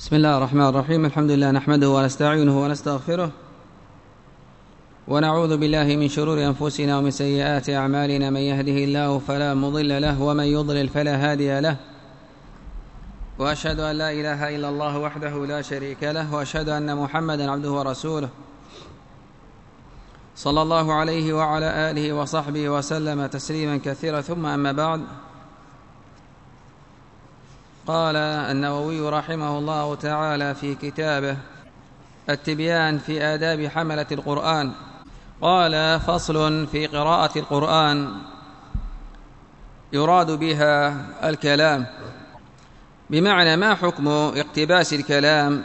بسم الله الرحمن الرحيم. الحمد لله نحمده ونستعينه ونستغفره ونعوذ بالله من شرور أنفسنا ومن سيئات أعمالنا. من يهده الله فلا مضل له ومن يضلل فلا هادي له، وأشهد أن لا إله إلا الله وحده لا شريك له، وأشهد أن محمدا عبده ورسوله صلى الله عليه وعلى آله وصحبه وسلم تسليما كثيرا. ثم أما بعد، قال النووي رحمه الله تعالى في كتابه التبيان في آداب حملة القرآن، قال: فصل في قراءة القرآن يراد بها الكلام، بمعنى ما حكم اقتباس الكلام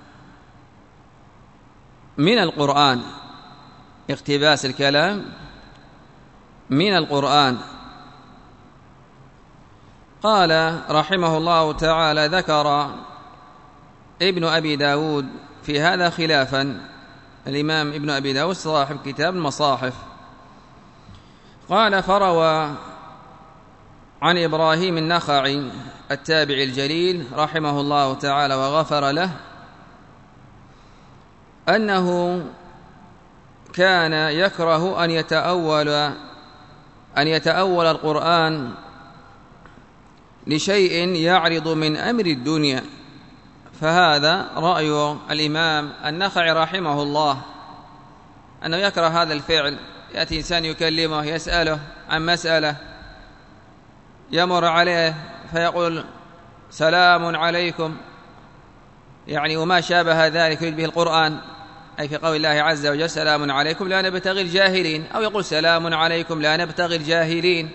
من القرآن، اقتباس الكلام من القرآن. قال رحمه الله تعالى: ذكر ابن أبي داود في هذا خلافا، الإمام ابن أبي داود صاحب كتاب المصاحف. قال: فروى عن إبراهيم النخعي التابعي الجليل رحمه الله تعالى وغفر له أنه كان يكره أن يتأول القرآن لشيء يعرض من أمر الدنيا. فهذا رأي الإمام النخعي رحمه الله، أنه يكره هذا الفعل. يأتي إنسان يكلمه يسأله عن مسألة، يمر عليه فيقول: سلام عليكم، يعني وما شابه ذلك يريد به القرآن، أي في قول الله عز وجل: سلام عليكم لا نبتغي الجاهلين، أو يقول: سلام عليكم لا نبتغي الجاهلين.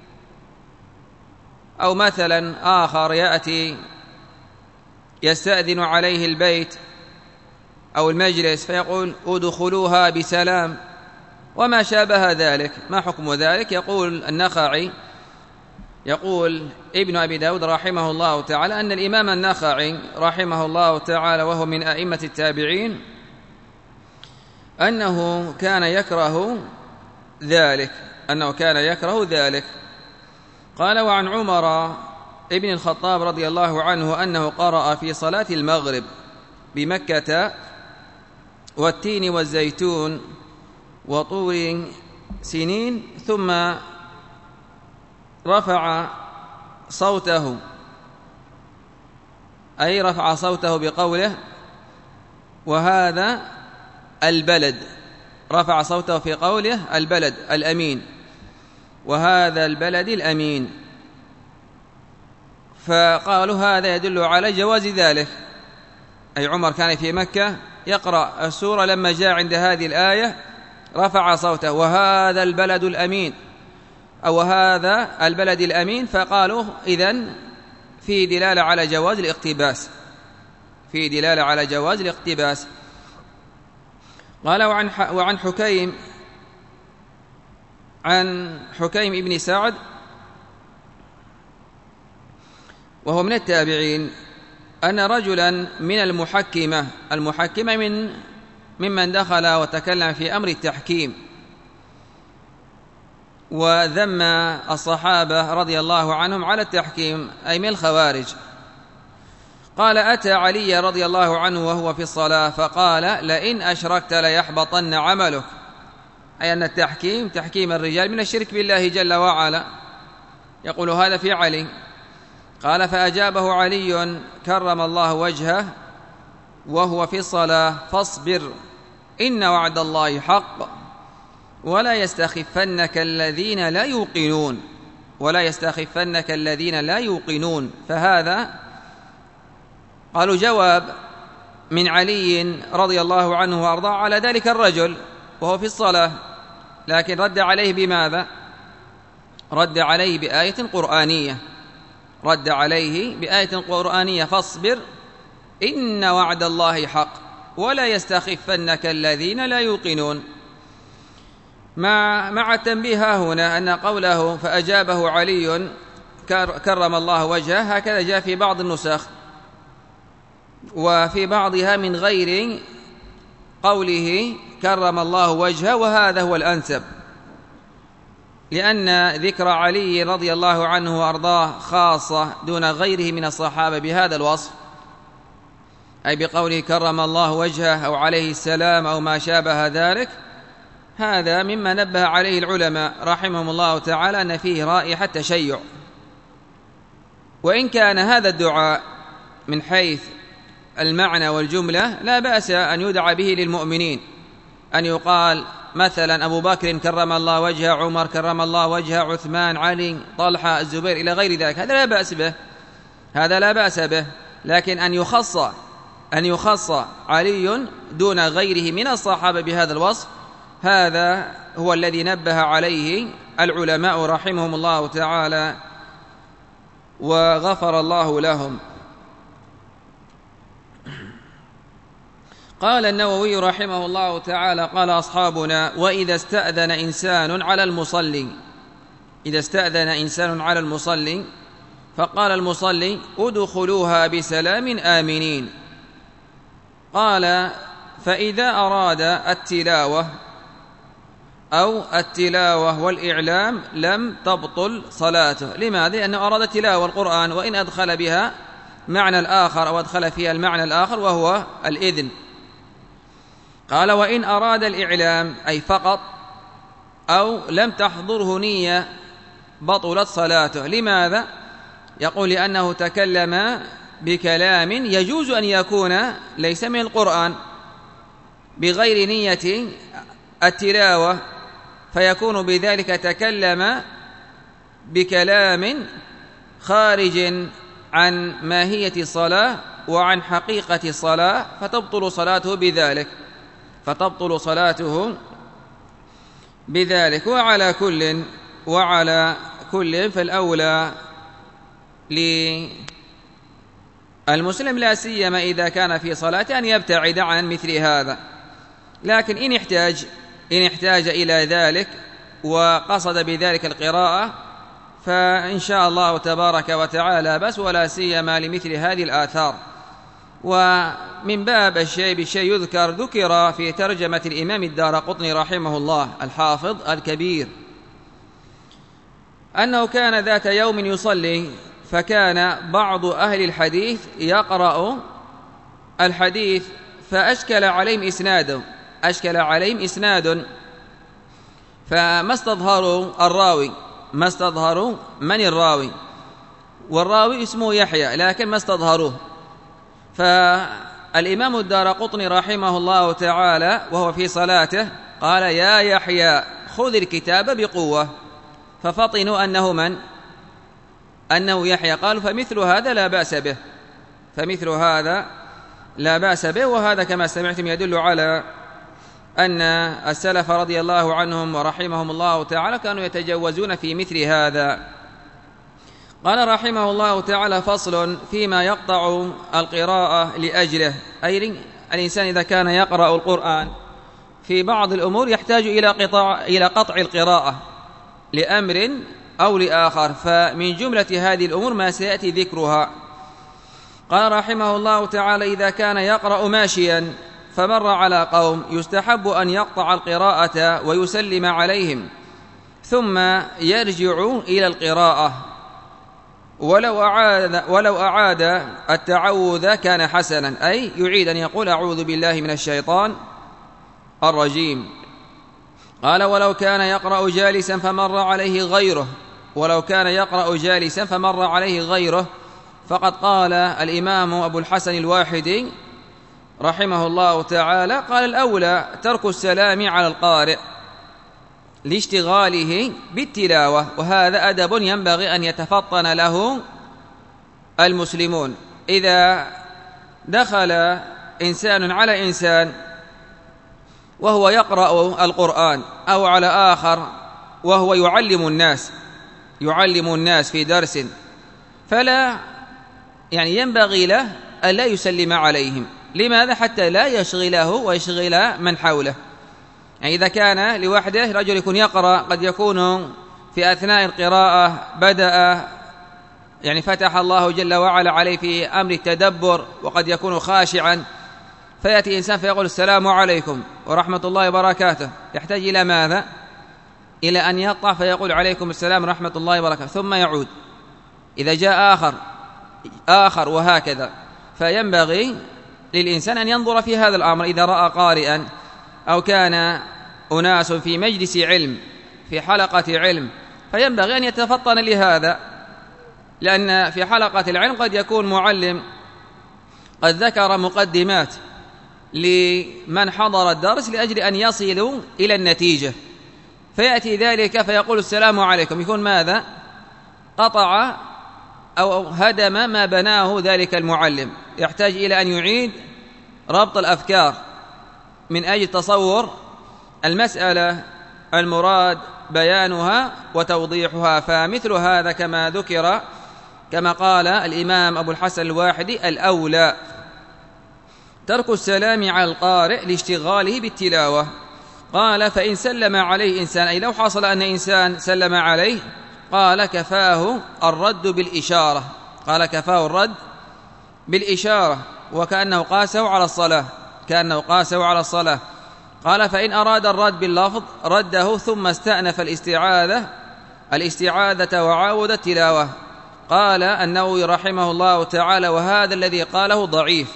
أو مثلا آخر يأتي يستأذن عليه البيت أو المجلس فيقول: ادخلوها بسلام، وما شابه ذلك. ما حكم ذلك؟ يقول النخعي، يقول ابن أبي داود رحمه الله تعالى أن الإمام النخعي رحمه الله تعالى وهو من أئمة التابعين أنه كان يكره ذلك. قال: وعن عمر ابن الخطاب رضي الله عنه أنه قرأ في صلاة المغرب بمكة: والتين والزيتون وطور سنين، ثم رفع صوته بقوله: وهذا البلد. رفع صوته في قوله: البلد الأمين، وهذا البلد الأمين. فقالوا هذا يدل على جواز ذلك، أي عمر كان في مكة يقرأ السورة، لما جاء عند هذه الآية رفع صوته: وهذا البلد الأمين، أو هذا البلد الأمين. فقالوا إذن في دلالة على جواز الاقتباس، قال: وعن حكيم ابن سعد وهو من التابعين أن رجلا من المحكمة ممن دخل وتكلم في أمر التحكيم وذم الصحابة رضي الله عنهم على التحكيم، أي من الخوارج. قال: أتى علي رضي الله عنه وهو في الصلاة فقال: لئن أشركت ليحبطن عملك، أي أن التحكيم تحكيم الرجال من الشرك بالله جل وعلا. يقول هذا في علي. قال: فأجابه علي كرم الله وجهه وهو في الصلاة: فاصبر إن وعد الله حق ولا يستخفنك الذين لا يوقنون. فهذا قالوا جواب من علي رضي الله عنه وأرضاه على ذلك الرجل وهو في الصلاة، لكن رد عليه بماذا؟ رد عليه بآية قرآنية: فاصبر إن وعد الله حق ولا يستخفنك الذين لا يوقنون. مع التنبيه هنا أن قوله فأجابه علي كرم الله وجهه هكذا جاء في بعض النسخ، وفي بعضها من غير قوله كرم الله وجهه، وهذا هو الأنسب، لأن ذكر علي رضي الله عنه وأرضاه خاصة دون غيره من الصحابة بهذا الوصف. أي بقوله كرم الله وجهه أو عليه السلام أو ما شابه ذلك، هذا مما نبه عليه العلماء رحمهم الله تعالى أن فيه رائحة تشيع. وإن كان هذا الدعاء من حيث المعنى والجملة لا بأس أن يدعى به للمؤمنين، أن يقال مثلا أبو بكر كرم الله وجهه، عمر كرم الله وجهه، عثمان، علي، طلحة، الزبير إلى غير ذلك، هذا لا بأس به، هذا لا بأس به. لكن أن يخص علي دون غيره من الصحابة بهذا الوصف، هذا هو الذي نبه عليه العلماء رحمهم الله تعالى وغفر الله لهم. قال النووي رحمه الله تعالى قال أصحابنا: وإذا استأذن إنسان على المصلي، إذا استأذن إنسان على المصلي فقال المصلي: ادخلوها بسلام آمنين. قال: فإذا أراد التلاوة أو التلاوة والإعلام لم تبطل صلاته. لماذا؟ لأنه أراد تلاوة القرآن، وإن أدخل بها معنى الآخر أو أدخل فيها المعنى الآخر وهو الإذن. قال: وإن أراد الإعلام أي فقط أو لم تحضره نية بطلت صلاته. لماذا؟ يقول: لأنه تكلم بكلام يجوز أن يكون ليس من القرآن بغير نية التلاوة، فيكون بذلك تكلم بكلام خارج عن ماهية الصلاة وعن حقيقة الصلاة، فتبطل صلاته بذلك. وعلى كل فالأولى للمسلم لا سيما إذا كان في صلاة أن يبتعد عن مثل هذا. لكن إن احتاج إلى ذلك وقصد بذلك القراءة فإن شاء الله تبارك وتعالى بس، ولا سيما لمثل هذه الآثار. ومن باب الشيء بالشيء ذكر في ترجمة الإمام الدارقطني رحمه الله الحافظ الكبير أنه كان ذات يوم يصلي، فكان بعض أهل الحديث يقرأ الحديث فأشكل عليهم إسناد، فما استظهروا من الراوي، والراوي اسمه يحيى لكن ما استظهروه. فالإمام الدارقطني رحمه الله تعالى وهو في صلاته قال: يا يحيى خذ الكتاب بقوة، ففطنوا أنه يحيى. قالوا: فمثل هذا لا بأس به. وهذا كما سمعتم يدل على أن السلف رضي الله عنهم ورحمهم الله تعالى كانوا يتجوزون في مثل هذا. قال رحمه الله تعالى: فصل فيما يقطع القراءة لأجله، أي الإنسان إذا كان يقرأ القرآن في بعض الأمور يحتاج إلى قطع القراءة لأمر أو لآخر، فمن جملة هذه الأمور ما سيأتي ذكرها. قال رحمه الله تعالى: إذا كان يقرأ ماشيا فمر على قوم يستحب أن يقطع القراءة ويسلم عليهم ثم يرجع إلى القراءة، ولو أعاد التعوذ كان حسنا، أي يعيد أن يقول: أعوذ بالله من الشيطان الرجيم. قال: ولو كان يقرأ جالسا فمر عليه غيره، فقد قال الإمام أبو الحسن الواحدي رحمه الله تعالى: قال: الأولى ترك السلام على القارئ لاشتغاله بالتلاوة، وهذا أدب ينبغي أن يتفطن له المسلمون. إذا دخل إنسان على إنسان وهو يقرأ القرآن أو على آخر وهو يعلم الناس في درس، فلا ينبغي له أن لا يسلم عليهم. لماذا؟ حتى لا يشغله ويشغل من حوله. إذا كان لوحده رجل يكون يقرأ، قد يكون في أثناء القراءة بدأ فتح الله جل وعلا عليه في أمر التدبر، وقد يكون خاشعا، فيأتي إنسان فيقول: السلام عليكم ورحمة الله وبركاته. يحتاج إلى ماذا؟ إلى أن يقطع فيقول: عليكم السلام ورحمة الله وبركاته، ثم يعود. إذا جاء آخر وهكذا، فينبغي للإنسان أن ينظر في هذا الأمر إذا رأى قارئا أو كان أناس في مجلس علم في حلقة علم، فينبغي أن يتفطن لهذا، لأن في حلقة العلم قد يكون معلم قد ذكر مقدمات لمن حضر الدرس لأجل أن يصلوا إلى النتيجة، فيأتي ذلك فيقول السلام عليكم، يكون ماذا؟ قطع أو هدم ما بناه ذلك المعلم، يحتاج إلى أن يعيد ربط الأفكار من أجل تصور المسألة المراد بيانها وتوضيحها. فمثل هذا كما ذكر كما قال الإمام أبو الحسن الواحدي الأولى ترك السلام على القارئ لاشتغاله بالتلاوة. قال فإن سلم عليه إنسان، أي لو حصل أن إنسان سلم عليه، قال كفاه الرد بالإشارة، قال كفاه الرد بالإشارة، وكأنه قاسه على الصلاة، كأنه قاسه على الصلاة. قال فإن أراد الرد باللفظ رده ثم استأنف الاستعاذة وعاود التلاوة. قال النووي رحمه الله تعالى وهذا الذي قاله ضعيف،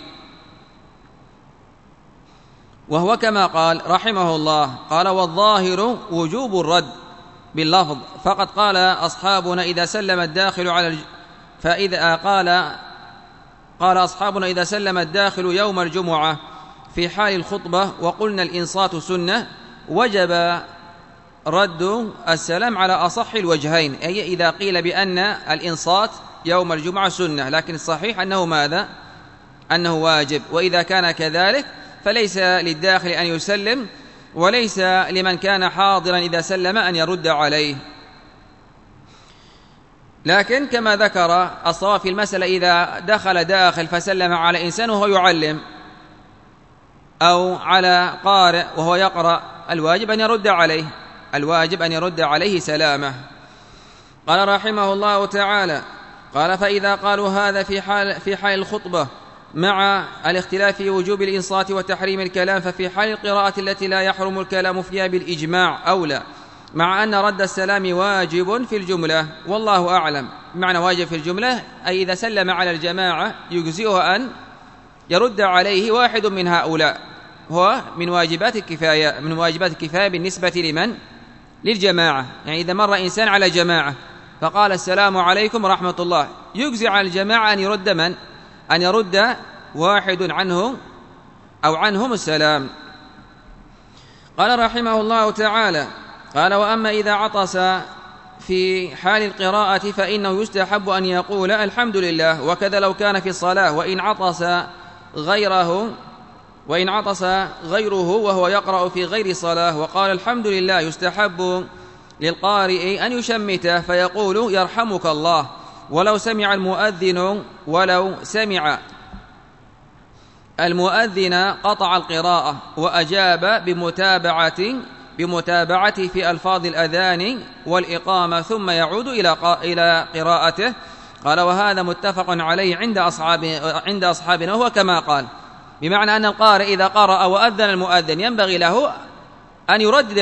وهو كما قال رحمه الله، قال والظاهر وجوب الرد باللفظ، فقد قال أصحابنا إذا سلم الداخل على فإذا قال أصحابنا إذا سلم الداخل يوم الجمعة في حال الخطبة وقلنا الإنصات سنة وجب رد السلام على أصح الوجهين، أي إذا قيل بأن الإنصات يوم الجمعة سنة، لكن الصحيح أنه ماذا؟ أنه واجب. وإذا كان كذلك فليس للداخل أن يسلم، وليس لمن كان حاضرا إذا سلم أن يرد عليه. لكن كما ذكر الصواب في المسألة إذا دخل داخل فسلم على إنسان وهو يعلم أو على قارئ وهو يقرأ، الواجب أن يرد عليه، الواجب أن يرد عليه سلامه. قال رحمه الله تعالى قال فإذا قالوا هذا في حال الخطبة مع الاختلاف في وجوب الإنصات وتحريم الكلام، ففي حال القراءة التي لا يحرم الكلام فيها بالإجماع أولى، مع أن رد السلام واجب في الجملة، والله أعلم. معنى واجب في الجملة أي إذا سلم على الجماعة يجزئه أن يرد عليه واحد من هؤلاء، هو من واجبات الكفاية بالنسبة لمن؟ للجماعة. يعني إذا مر إنسان على جماعة فقال السلام عليكم ورحمة الله، يجزي على الجماعة أن يرد من؟ أن يرد واحد عنه أو عنهم السلام. قال رحمه الله تعالى قال وأما إذا عطس في حال القراءة فإنه يستحب أن يقول الحمد لله، وكذا لو كان في الصلاة، وإن عطس غيره وهو يقرأ في غير صلاة وقال الحمد لله، يستحب للقارئ أن يشمته فيقول يرحمك الله، ولو سمع المؤذن قطع القراءة وأجاب بمتابعته في ألفاظ الأذان والإقامة ثم يعود إلى قراءته. قال وهذا متفق عليه عند أصحابنا، وهو كما قال، بمعنى أن القارئ إذا قرأ وأذن المؤذن ينبغي له أن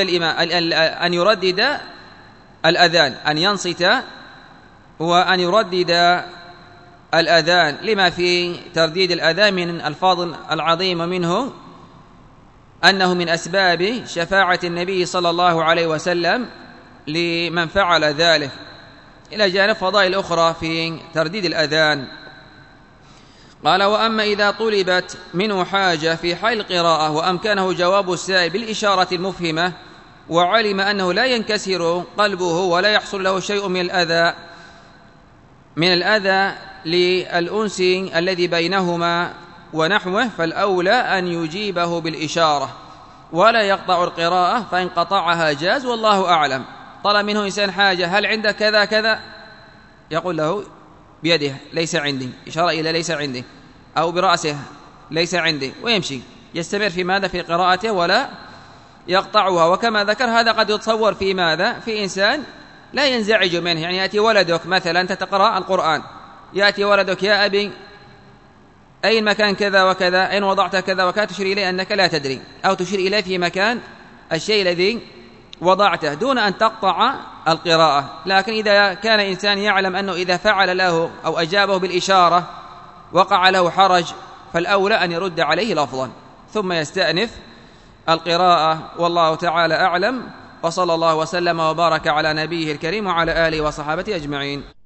يردد الأذان، أن ينصت وأن يردد الأذان، لما في ترديد الأذان من الفاظ العظيم، منه أنه من أسباب شفاعة النبي صلى الله عليه وسلم لمن فعل ذلك، إلى جانب فضائل أخرى في ترديد الأذان. قال وأما إذا طلبت منه حاجة في حال القراءة وأمكنه جواب السائل بالإشارة المفهمة وعلم أنه لا ينكسر قلبه ولا يحصل له شيء من الأذى للأنس الذي بينهما ونحوه، فالأولى أن يجيبه بالإشارة ولا يقطع القراءة، فإن قطعها جاز والله أعلم. طلب منه إنسان حاجة، هل عندك كذا كذا؟ يقول له بيده ليس عندي، إشارة إلى ليس عندي، أو برأسه ليس عندي، ويمشي يستمر في ماذا؟ في قراءته ولا يقطعها. وكما ذكر هذا قد يتصور في ماذا؟ في إنسان لا ينزعج منه، يعني يأتي ولدك مثلا أنت تقرأ القرآن، يأتي ولدك يا أبي أين مكان كذا وكذا، أين وضعت كذا وكذا، تشير إليه أنك لا تدري، أو تشير إليه في مكان الشيء الذي وضعته دون أن تقطع القراءة. لكن إذا كان إنسان يعلم أنه إذا فعل له أو أجابه بالإشارة وقع له حرج فالأولى أن يرد عليه لفظا ثم يستأنف القراءة، والله تعالى أعلم، وصلى الله وسلم وبارك على نبيه الكريم وعلى آله وصحابته أجمعين.